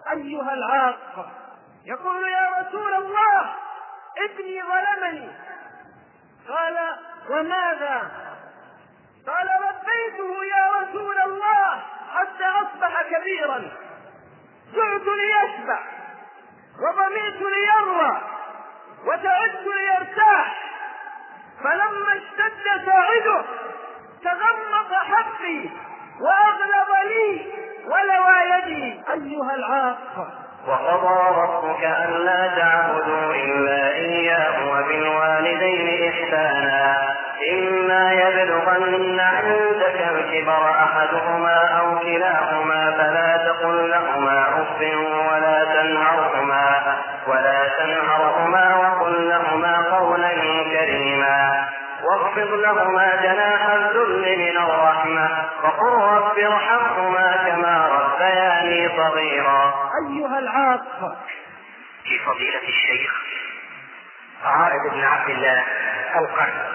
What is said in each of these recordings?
أيها العاق. يقول يا رسول الله ابني ظلمني. قال وماذا؟ قال ربيته يا رسول الله حتى أصبح كبيرا، جعت ليشبع وظمئت ليروى وتعبت ليرتاح، فلما اشتد ساعده تغمض حقي وأغلظ لي ولوى يدي. أيها العاق. وقضى ربك ألا تعبدوا إلا إياه وبالوالدين إحسانا إما يبلغن عندك الكبر أحدهما أو كلاهما فلا تقل لهما أف ولا تنهرهما وقل لهما قولا كريما واخفض لهما جناح الذل من الرحمة وقل رب ارحمهما كما ربياني صغيرا. أيها العاق. لفضيلة الشيخ عائد بن عبد الله القرن.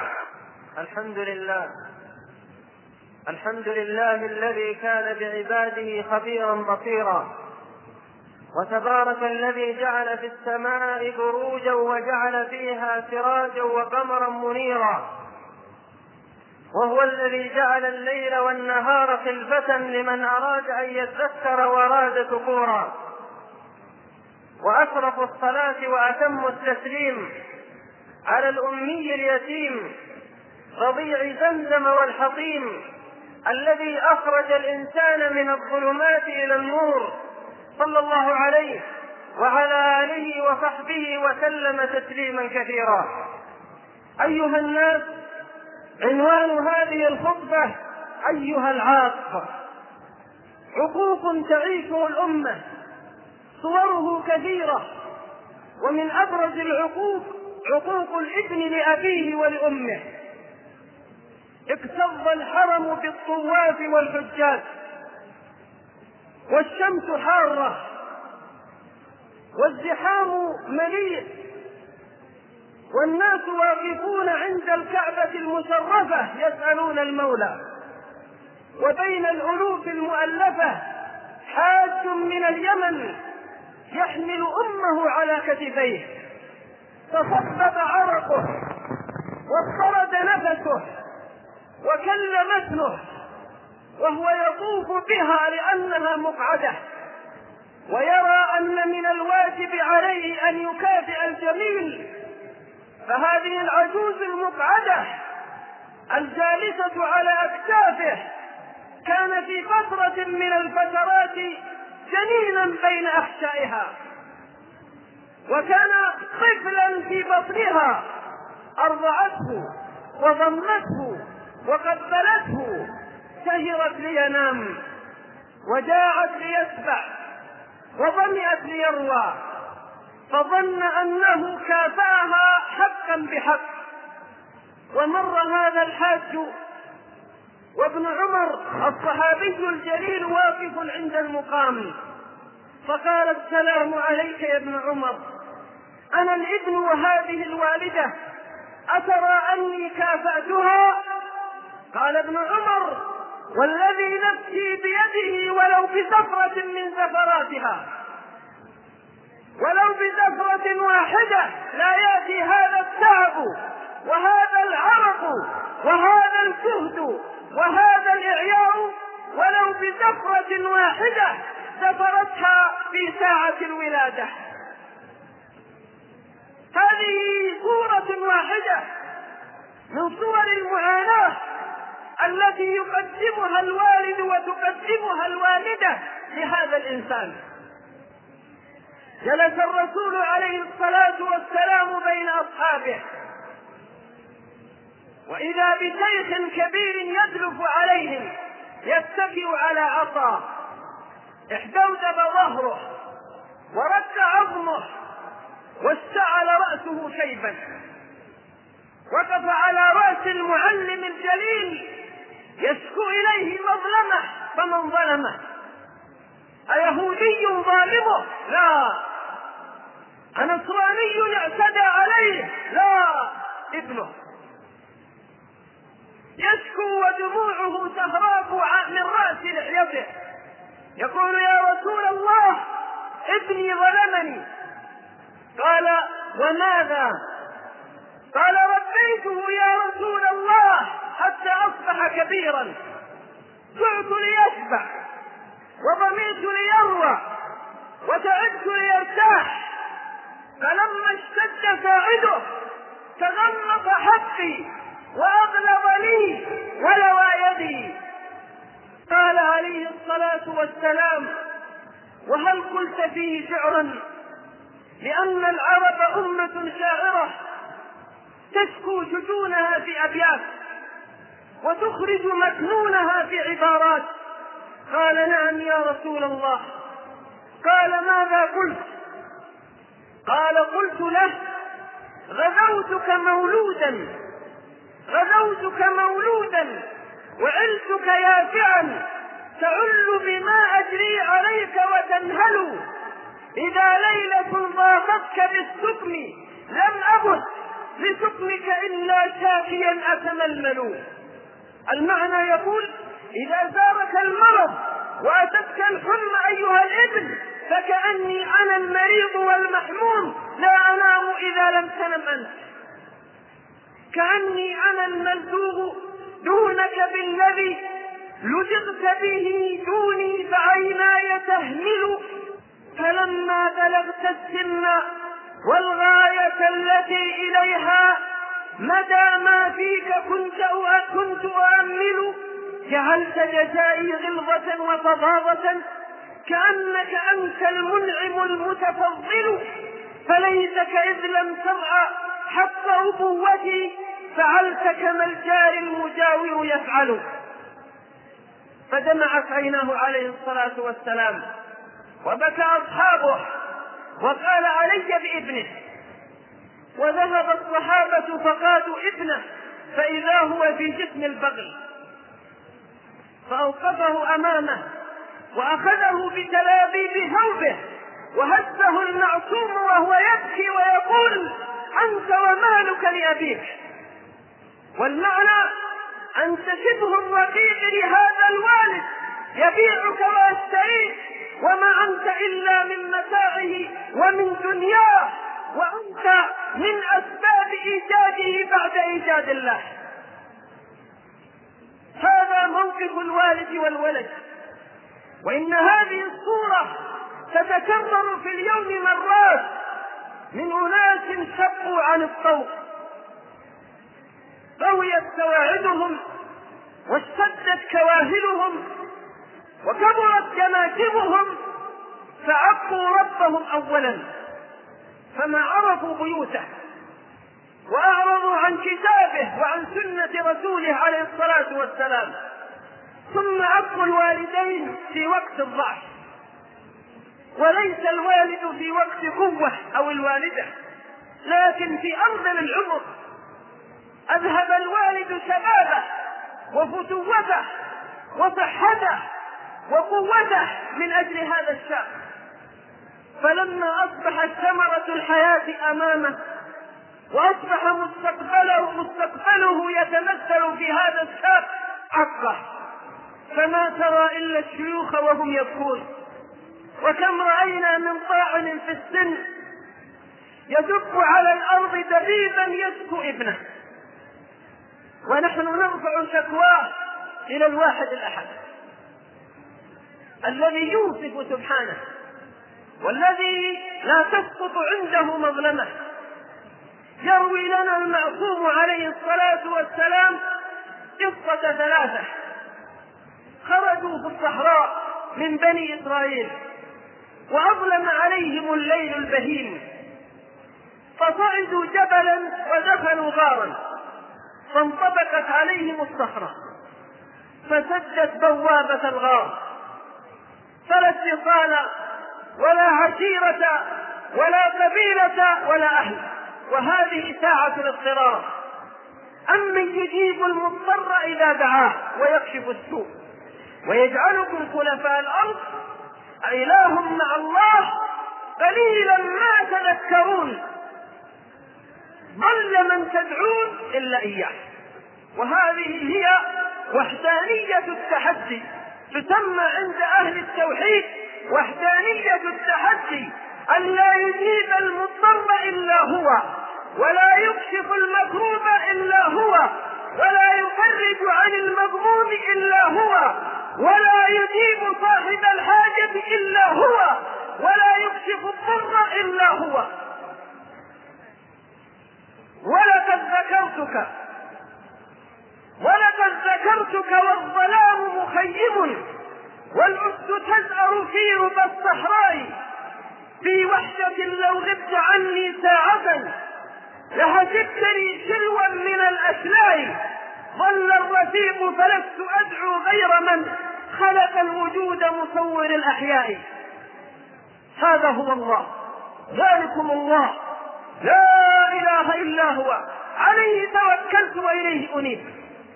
الحمد لله الذي كان بعباده خبيرا بصيرا، وتبارك الذي جعل في السماء بروجا وجعل فيها سراجا وقمرا منيرا، وهو الذي جعل الليل والنهار خلفة لمن أراد أن يذكر وأراد شكورا. وأشرف الصلاة وأتم التسليم على الأمي اليتيم رضيع زمزم والحطيم الذي أخرج الإنسان من الظلمات إلى النور، صلى الله عليه وعلى آله وصحبه وسلم تسليما كثيرا. أيها الناس، عنوان هذه الخطبة أيها العاق. عقوق تعيشه الأمة صوره كثيرة، ومن أبرز العقوق عقوق الابن لأبيه ولأمه. اكتظ الحرم بالطواف والحجاج والشمس حارة والزحام مليء والناس واقفون عند الكعبة المشرفة يسألون المولى، وبين الألوف المؤلفة حاج من اليمن يحمل أمه على كتفيه، تصبب عرقه واضطرد نفسه وكل متنه وهو يطوف بها لأنها مقعدة، ويرى أن من الواجب عليه أن يكافئ الجميل. فهذه العجوز المقعدة الجالسة على أكتافه كان في فترة من الفترات جنينا بين أحشائها، وكان طفلا في بطنها، أرضعته وضمته وقبلته، سهرت لينام وجاعت ليسبع وظمئت ليروى، فظن أنه كافأها حقا بحق. ومر هذا الحاج وابن عمر الصحابي الجليل واقف عند المقام، فقال السلام عليك يا ابن عمر، أنا الابن وهذه الوالدة، أترى أني كافأتها؟ قال ابن عمر والذي نفسي بيده ولو بزفرة من زفراتها، ولو بزفرة واحدة لا يأتي هذا التعب وهذا العرق وهذا الجهد وهذا الإعياء ولو بزفرة واحدة زفرتها في ساعة الولادة. هذه صورة واحدة من صور المعاناة التي يقدمها الوالد وتقدمها الوالدة لهذا الإنسان. جلس الرسول عليه الصلاة والسلام بين أصحابه، وإذا بشيخ كبير يدلف عليهم يتكئ على عصا، احدودب ظهره ورق عظمه واشتعل رأسه شيبا، وقف على رأس المعلم الجليل يشكو إليه مظلمه، فمن ظلمه؟ أيهودي ظالمه؟ لا. أنصراني اعتدى عليه؟ لا، ابنه. يشكو ودموعه تهراب من رأس لحيته، يقول يا رسول الله ابني ظلمني. قال: وماذا؟ قال: ربيته يا رسول الله حتى أصبح كبيرا، جعت ليشبع، وظمئت ليروى، وتعبت ليرتاح، فلما اشتد ساعده تغمط حقي وأغلظ لي ولوى يدي. قال عليه الصلاة والسلام: وهل قلت فيه شعرا؟ لأن العرب أمة شاعرة تشكو شجونها في أبيات وتخرج مكنونها في عبارات. قال: نعم يا رسول الله. قال: ماذا قلت؟ قال: قلت له: غزوتك مولودا وعلتك يافعا، تعل بما أجري عليك وتنهل، إذا ليلة ضاقتك بالسكن لم أبث لسكنك إلا شاكيا أتململ. المعنى يقول: إذا زارك المرض وأتتك الحمى أيها الابن فكأني أنا المريض والمحموم لا أنام إذا لم تنم أنت، كأني أنا الملدوغ دونك بالذي لدغت به دوني فعيناي تهمل. فلما بلغت السن والغاية التي إليها مدى ما فيك كنت أؤمل، جعلت جزائي غلظة وفظاظة كأنك أنت المنعم المتفضل، فليتك إذ لم ترعى حق أبوتي فعلت كما الجار المجاور يفعل. فدمعت عيناه عليه الصلاة والسلام وبكى أصحابه وقال: علي بابنه. وذهب الصحابة فقادوا ابنه فإذا هو في جسم البغل، فأوقفه أمامه وأخذه بتلابيب ثوبه وهزه المعصوم وهو يبكي ويقول: أنت ومالك لأبيك. والمعنى أنت شبه الرقيق لهذا الوالد يبيعك ويشتريك، وما أنت إلا من متاعه ومن دنياه، وأنت من أسباب إيجاده بعد إيجاد الله. هذا موقف الوالد والولد. وإن هذه الصورة تتكرر في اليوم مرات من أناس شقوا عن الطوق، قويت سواعدهم واشتدت كواهلهم وكبرت جناكبهم، فعقوا ربهم أولا فما عرفوا بيوته وأعرضوا عن كتابه وعن سنة رسوله عليه الصلاة والسلام، ثم عقوا الوالدين في وقت الضعف، وليس الوالد في وقت قوة أو الوالدة، لكن في أرذل العمر. أذهب الوالد شبابه وفتوته وصحته وقوته من أجل هذا الشاب، فلما أصبحت ثمرة الحياة أمامه وأصبح مستقبله يتمثل في هذا الشاب عقه، فما ترى إلا الشيوخ وهم يبكون. وكم رأينا من طاعن في السن يدب على الأرض دبيبا يشكو ابنه، ونحن نرفع شكواه إلى الواحد الأحد الذي يوصف سبحانه والذي لا تسقط عنده مظلمة. يروي لنا المعصوم عليه الصلاة والسلام قصة ثلاثة خرجوا في الصحراء من بني إسرائيل وأظلم عليهم الليل البهيم، فصعدوا جبلا ودخلوا غارا، فانطبقت عليهم الصخرة فسدت بوابة الغار، فلا اتصال ولا عشيرة ولا قبيلة ولا أهل، وهذه ساعة الاضطرار. أمن يجيب المضطر إذا دعاه ويكشف السوء ويجعلكم خلفاء الأرض أإله مع الله قليلا ما تذكرون، ضل من تدعون إلا إياه. وهذه هي وحدانية التحدي، تسمى عند أهل التوحيد وحدانية التحدي، أن لا يجيب المضطر إلا هو، ولا يكشف المكروب إلا هو، ولا يفرج عن المغموم إلا هو، ولا يجيب صاحب الحاجة إلا هو، ولا يكشف الضر إلا هو. ولقد ذكرتك والظلام مخيم، والأسد تزأر في ربى الصحراء، في وحشة لو غبت عني ساعة لحسبتني شلوا من الأشلاء. ظل الرفيق فلست أدعو غير من خلق الوجود مصور الأحياء. هذا هو الله، ذلكم الله، لا إله إلا هو، عليه توكلت وإليه أنيب.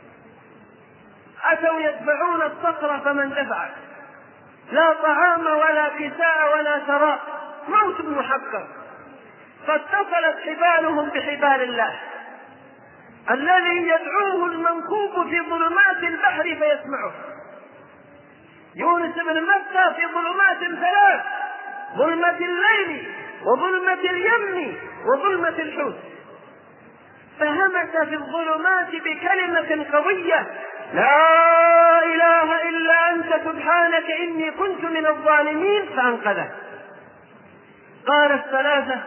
أتوا يدفعون الصخر فمن دفعه، لا طعام ولا كساء ولا شراب، موت محقق. فاتصلت حبالهم بحبال الله الذي يدعوه المنكوب في ظلمات البحر فيسمعه. يونس بن متى في ظلمات ثلاث: ظلمة الليل، وظلمة اليم، وظلمة الحوت. فهمس في الظلمات بكلمة قوية: لا إله إلا أنت سبحانك إني كنت من الظالمين، فأنقذه. قال الثلاثة: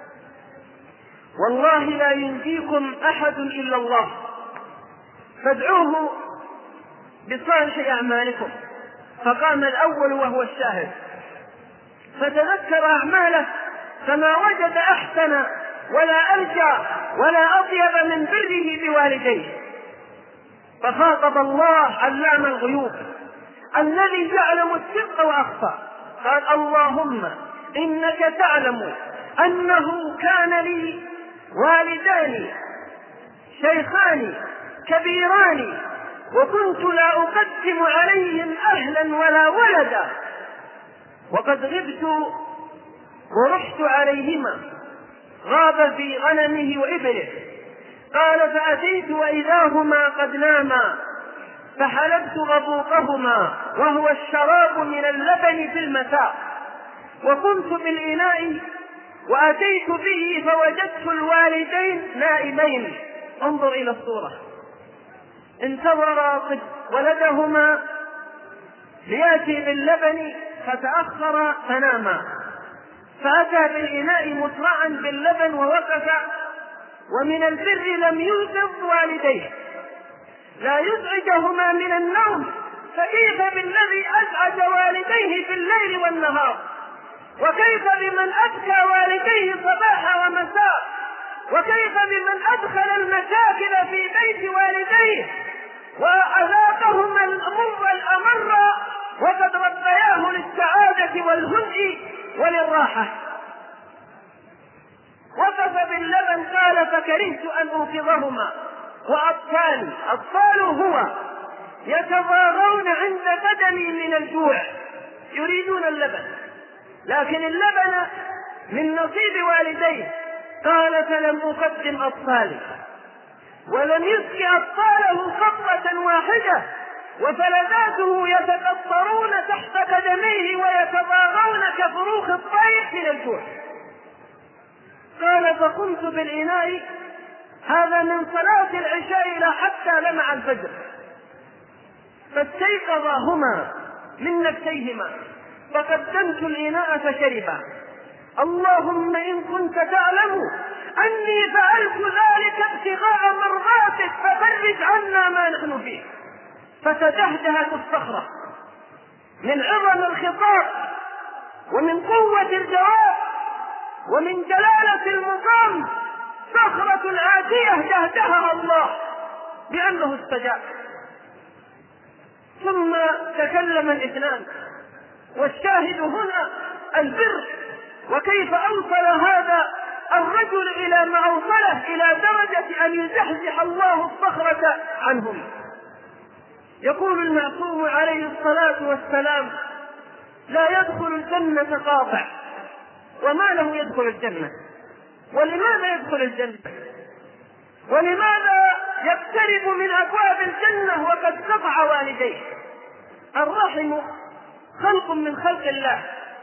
والله لا ينجيكم أحد إلا الله، فادعوه بصالح أعمالكم. فقام الأول وهو الشاهد فتذكر أعماله، فما وجد أحسن ولا أرجى ولا أطيب من بره بوالديه. فخاطب الله علام الغيوب الذي يعلم السر وأخفى، قال: اللهم إنك تعلم أنه كان لي والدان شيخان كبيران، وكنت لا أقدم عليهم أهلا ولا ولدا، وقد غبت ورحت عليهما، غاب في غنمه وإبله. قال: فأتيت وإذا هما قد ناما، فحلبت غبوطهما وهو الشراب من اللبن في المساء، وقمت بالإناء وأتيت به فوجدت الوالدين نائمين. انظر إلى الصورة، انتظر ولدهما ليأتي باللبن فتأخر فناما، فأتى بالإناء مسرعا باللبن ووقف، ومن البر لم يلفظ والديه لا يزعجهما من النوم، فكيف بالذي أزعج والديه في الليل والنهار؟ وكيف بمن أبكى والديه صباح ومساء؟ وكيف بمن أدخل المشاكل في بيت والديه وأذاقهما الأمر الأمر وقد ربياه للسعادة والهدء وللراحة؟ وقف باللبن. قال: فكرهت أن أوقظهما أطفال هو يتضاغون عند قدمي من الجوع، يريدون اللبن، لكن اللبن من نصيب والديه. قال: فلم أقدم أطفالي، ولم يسقي أطفاله قطرة واحدة، وفلذاته يتقطرون تحت قدميه ويتضاغون كفروخ الطير من الجوع. قال: فقمت بالإناء، هذا من صلاة العشاء إلى حتى لمع الفجر، فاستيقظاهما من نفسيهما، فقدمت الإناء فشربا. اللهم إن كنت تعلم أني فعلت ذلك ابتغاء مرضاتك ففرج عنا ما نحن فيه. فتدهدهت الصخرة من عظم الخطاب ومن قوة الجواب ومن جلالة المقام. صخرة عاتية دهدهها الله بأنه استجاب. ثم تكلم الاثنان، والشاهد هنا البر، وكيف أوصل هذا الرجل إلى ما أوصله إلى درجة أن يزحزح الله الصخرة عنهم. يقول المعصوم عليه الصلاة والسلام: لا يدخل الجنة قاطع. وما له يدخل الجنة؟ ولماذا يدخل الجنة؟ ولماذا يقترب من أبواب الجنة وقد قطع والديه؟ الرحم خلق من خلق الله،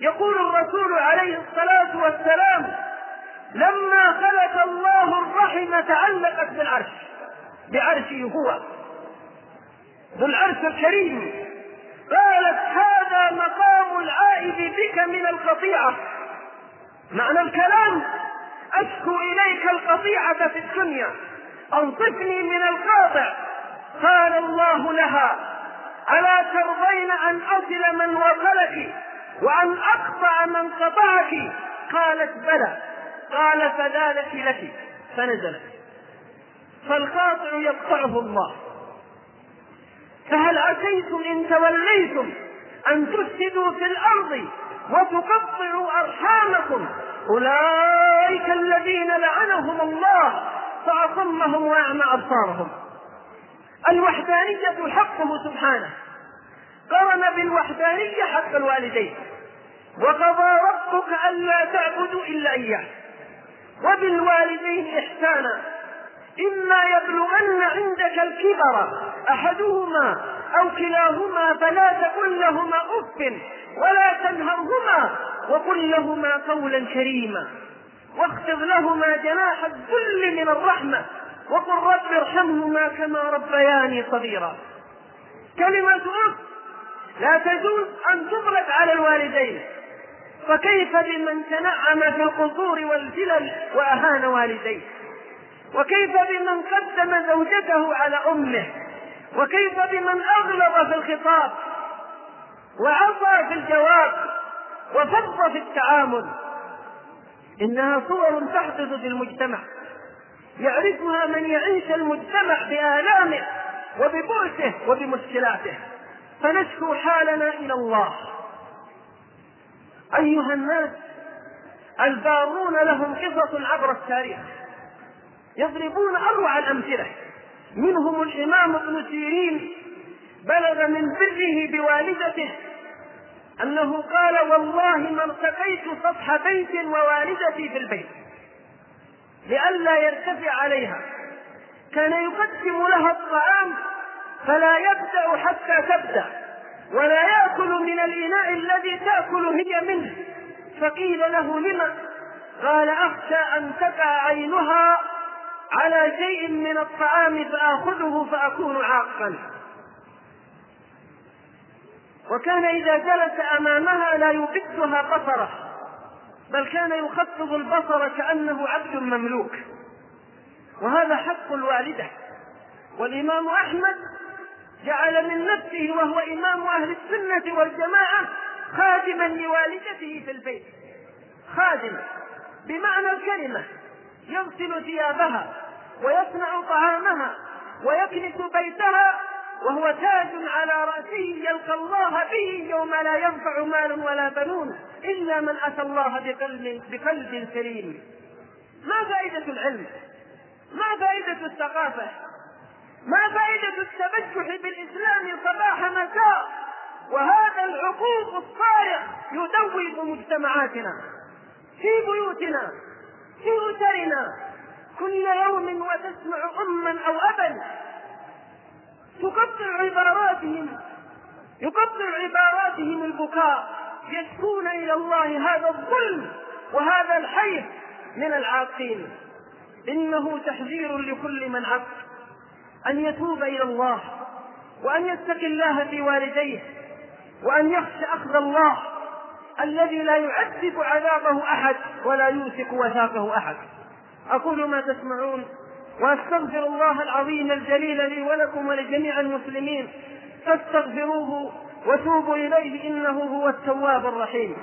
يقول الرسول عليه الصلاة والسلام: لما خلق الله الرحم تعلقت بالعرش، بعرشه هو ذو العرش الكريم. قالت: هذا مقام العائد بك من القطيعة. معنى الكلام: أشكو إليك القطيعة في الدنيا، أنصفني من القاطع. قال الله لها: ألا ترضين أن أصل من وصلك وأن أقطع من قطعك؟ قالت: بلى. قال: فذلك لك. فنزلت. فالقاطع يقطعه الله. فهل عسيتم إن توليتم أن تفسدوا في الأرض وتقطعوا أرحامكم؟ أولئك الذين لعنهم الله فأصمهم وأعمى أبصارهم. الوحدانية حقه سبحانه، قرن بالوحدانية حق الوالدين، وقضى ربك ألا تعبدوا إلا إياه، وبالوالدين إحسانا، إما يبلغن عندك الكبر أحدهما أو كلاهما فلا تقل لهما أف ولا تنهرهما وقل لهما قولا كريما، واخفض لهما جناح الذل من الرحمة، وقل رب ارحمهما كما ربياني صغيرا. كلمة أف لا تجوز أن تطلق على الوالدين، فكيف بمن تنعم في القصور والفلل وأهان والديه؟ وكيف بمن قدم زوجته على أمه؟ وكيف بمن أغلظ في الخطاب وعصى في الجواب وفض في التعامل؟ إنها صور تحدث في المجتمع يعرفها من يعيش المجتمع بآلامه وببؤسه وبمشكلاته، فنشكو حالنا إلى الله. أيها الناس، البارون لهم قصص عبر التاريخ يضربون أروع الأمثلة. منهم الإمام ابن سيرين، بلغ من بره بوالدته أنه قال: والله ما ارتقيت سطح بيت ووالدتي في البيت لئلا يرتفع عليها. كان يقدم لها الطعام فلا يبدأ حتى تبدأ، ولا يأكل من الإناء الذي تأكل هي منه. فقيل له: لما؟ قال: أخشى أن تقع عينها على شيء من الطعام فآخذه فأكون عاقا. وكان إذا جلس أمامها لا يبدها بصره، بل كان يخفض البصر كأنه عبد مملوك. وهذا حق الوالدة. والإمام أحمد جعل من نفسه، وهو إمام أهل السنة والجماعة، خادما لوالدته في البيت. خادم بمعنى الكلمة، يغسل ثيابها ويصنع طعامها ويكنس بيتها، وهو تاج على رأسه يلقى الله به يوم لا ينفع مال ولا بنون إلا من أتى الله بقلب سليم. ما فائدة العلم؟ ما فائدة الثقافة؟ ما فائدة التبجح بالإسلام صباح مساء وهذا العقوق الصارخ يدوب مجتمعاتنا في بيوتنا في أسرنا كل يوم، وتسمع أما أو أبا يقطع عباراتهم البكاء، يشكون إلى الله هذا الظلم وهذا الحيف من العاقين. إنه تحذير لكل من عق أن يتوب إلى الله، وأن يتقي الله في والديه، وأن يخشى أخذ الله الذي لا يعذب عذابه أحد ولا يوثق وثاقه أحد. أقول ما تسمعون، وأستغفر الله العظيم الجليل لي ولكم ولجميع المسلمين، فاستغفروه وتوبوا إليه إنه هو التواب الرحيم.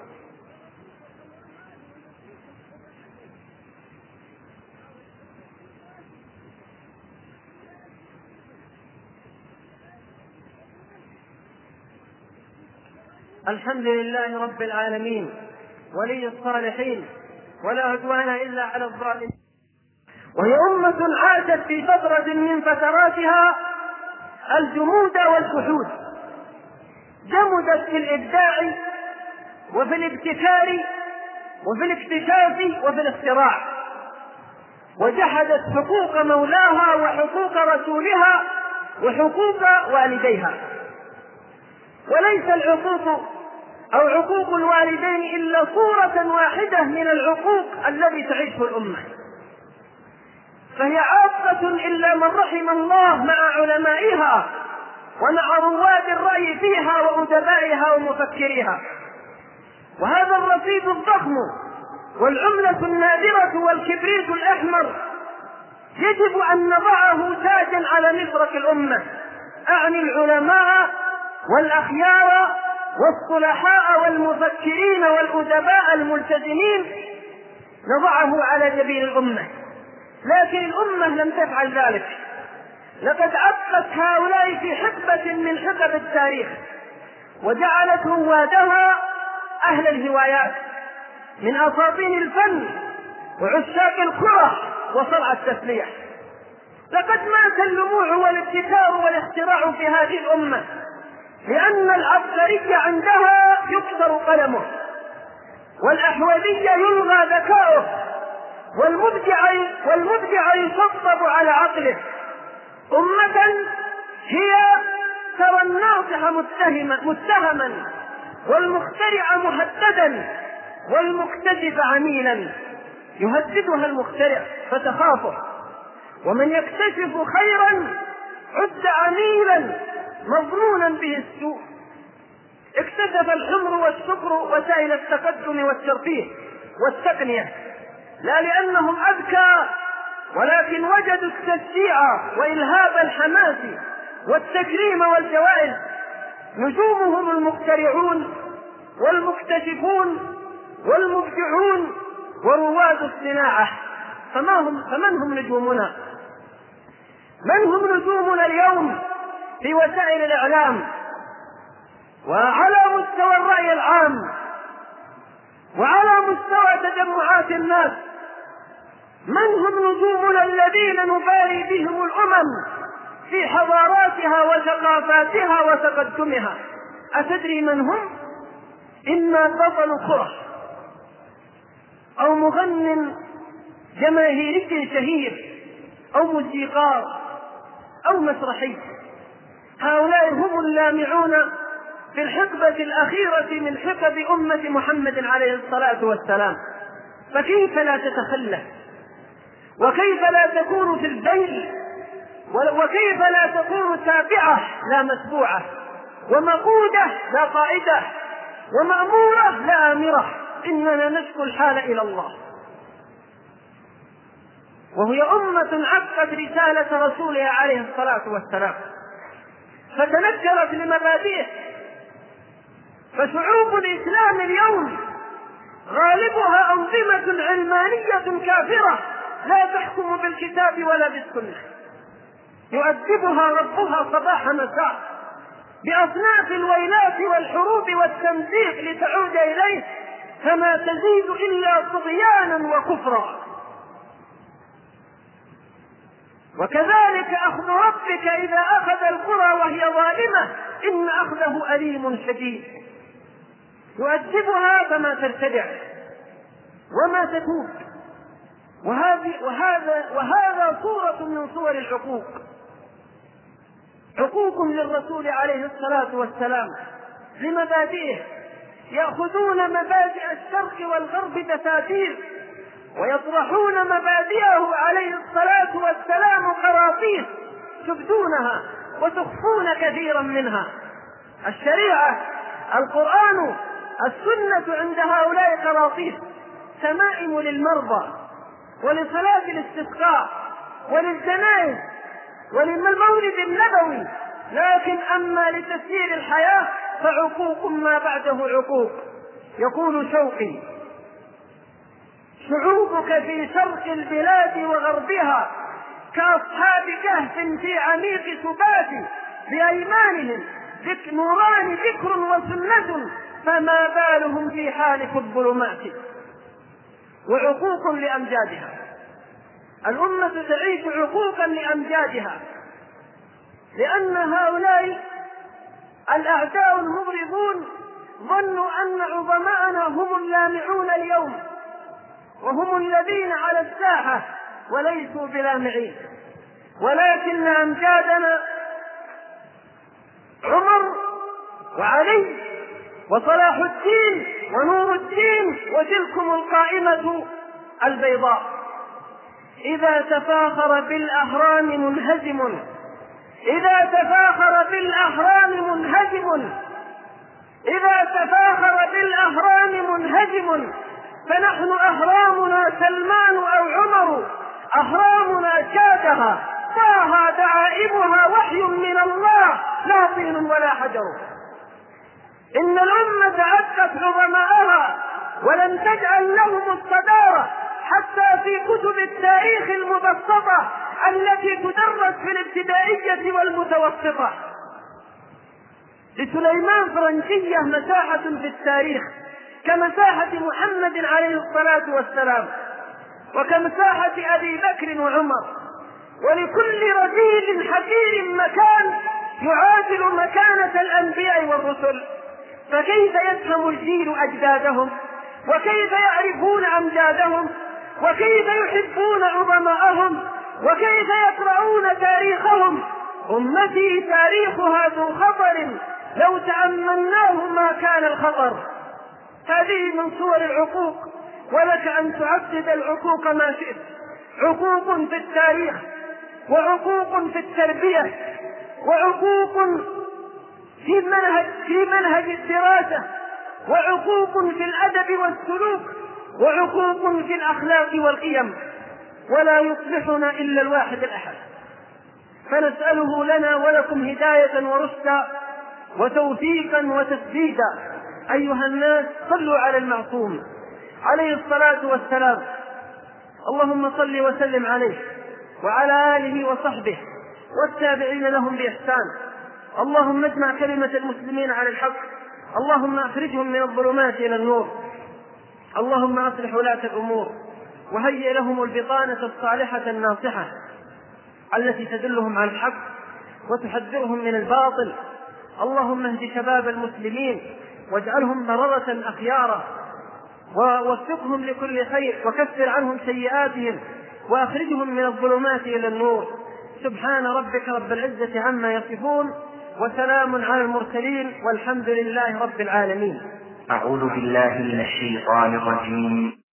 الحمد لله رب العالمين، ولي الصالحين، ولا عدوان إلا على الظالمين. وهي أمة عاشت في فترة من فتراتها الجمود والفحول، جمدت في الإبداع وفي الابتكار وفي الاكتشاف وفي الاختراع، وجحدت حقوق مولاها وحقوق رسولها وحقوق والديها. وليس العقوق أو عقوق الوالدين إلا صورة واحدة من العقوق الذي تعيشه الأمة، فهي عاقة إلا من رحم الله مع علمائها ومع رواد الرأي فيها وأدبائها ومفكريها. وهذا الرصيد الضخم والعملة النادرة والكبريت الأحمر يجب أن نضعه تاجا على مفرق الأمة، أعني العلماء والأخيار والصلحاء والمفكرين والأدباء الملتزمين، نضعه على جبين الأمة. لكن الأمة لم تفعل ذلك، لقد عقت هؤلاء في حقبة من حقب التاريخ وجعلت روادها أهل الهوايات من أساطين الفن وعشاق الكرة وصرع التسليح. لقد مات اللموع والابتكار والاختراع في هذه الأمة، لأن العبقري عندها يكسر قلمه، والأحوذي يلغى ذكاؤه، والمبدع يشطب على عقله. أمة هي ترى الناصح متهما والمخترع مهددا والمكتشف عميلا، يهددها المخترع فتخافه، ومن يكتشف خيرا عد عميلا مظنونا به السوء. اكتشف الحمر والشكر وسائل التقدم والترفيه والتقنية لا لأنهم أذكى، ولكن وجدوا التشجيع وإلهاب الحماس والتكريم والجوائز. نجومهم المخترعون والمكتشفون والمبدعون ورواد الصناعة. فمن هم نجومنا؟ من هم نجومنا اليوم في وسائل الإعلام وعلى مستوى الرأي العام وعلى مستوى تجمعات الناس؟ من هم نجومنا الذين نبالي بهم الأمم في حضاراتها وثقافاتها وتقدمها؟ أتدري من هم؟ إما بطل كرة أو مغنٍ جماهيري شهير أو موسيقار أو مسرحي. هؤلاء هم اللامعون في الحقبة الأخيرة من حقب أمة محمد عليه الصلاة والسلام. فكيف لا تتخلف؟ وكيف لا تكون في الذيل؟ وكيف لا تكون تابعة لا متبوعة، ومقودة لا قائدة، ومأمورة لا آمرة؟ إننا نشكو الحال إلى الله، وهي أمة عقت رسالة رسولها عليه الصلاة والسلام فتنكرت لمبادئه. فشعوب الإسلام اليوم غالبها أنظمة علمانية كافرة لا تحكم بالكتاب ولا بالسنة، يؤدبها ربها صباح مساء بأصناف الويلات والحروب والتمزيق لتعود إليه، فما تزيد إلا طغيانا وكفرا. وكذلك أخذ ربك إذا أخذ القرى وهي ظالمة إن أخذه أليم شديد، يؤدبها فما ترتدع وما تتوب. وهذا صورة من صور العقوق، عقوق للرسول عليه الصلاة والسلام لمبادئه. يأخذون مبادئ الشرق والغرب دساتير ويطرحون مبادئه عليه الصلاة والسلام قراطيس تبدونها وتخفون كثيرا منها. الشريعة، القرآن، السنة عند هؤلاء قراطيس، تمائم للمرضى ولصلاة الاستسقاء وللجنائز وللمولد النبوي، لكن أما لتسيير الحياة فعقوق ما بعده عقوق. يقول شوقي: شعوبك في شرق البلاد وغربها كأصحاب كهف في عميق سبات، بأيمانهم نوران ذكر وسنة، فما بالهم في حالك الظلمات. وعقوق لأمجادها، الأمة تعيش عقوقا لأمجادها، لأن هؤلاء الأعداء المغرضون ظنوا أن عظماءنا هم اللامعون اليوم، وهم الذين على الساحة وليسوا بلامعين، ولكن أمجادنا عمر وعلي وصلاح الدين ونور الدين وتلكم القائمة البيضاء. إذا تفاخر بالأهرام منهزم، إذا تفاخر بالأهرام منهزم، إذا تفاخر بالأهرام منهزم، فنحن أهرامنا سلمان أو عمر، أهرامنا شادها طه دعائمها وحي من الله لا طين ولا حجر. إن الأمة عدت عظماءها ولم تجعل لهم الصدارة حتى في كتب التاريخ المبسطة التي تدرس في الابتدائية والمتوسطة. لسليمان فرنسية مساحة في التاريخ كمساحة محمد عليه الصلاة والسلام، وكمساحة أبي بكر وعمر، ولكل رجيل حكيم مكان يعادل مكانة الأنبياء والرسل. فكيف يفهم الجيل أجدادهم، وكيف يعرفون أمجادهم، وكيف يحبون عظماءهم، وكيف يقرؤون تاريخهم؟ أمتي تاريخها ذو خطر لو تأملناه ما كان الخطر. هذه من صور العقوق، ولك أن تعدد العقوق ما شئت. عقوق في التاريخ، وعقوق في التربية، وعقوق في منهج الدراسة، وعقوق في الأدب والسلوك، وعقوق في الأخلاق والقيم، ولا يصلحنا إلا الواحد الأحد. فنسأله لنا ولكم هداية ورشدا وتوفيقا وتسديدا. أيها الناس، صلوا على المعصوم عليه الصلاة والسلام. اللهم صل وسلم عليه وعلى آله وصحبه والتابعين لهم بإحسان. اللهم اجمع كلمة المسلمين على الحق، اللهم أخرجهم من الظلمات إلى النور. اللهم أصلح ولاة الأمور وهيئ لهم البطانة الصالحة الناصحة التي تدلهم على الحق وتحذرهم من الباطل. اللهم اهد شباب المسلمين واجعلهم بررة أخيارا، ووفقهم لكل خير، وكفر عنهم سيئاتهم، وأخرجهم من الظلمات إلى النور. سبحان ربك رب العزة عما يصفون، وسلام على المرسلين، والحمد لله رب العالمين. أعوذ بالله من الشيطان الرجيم.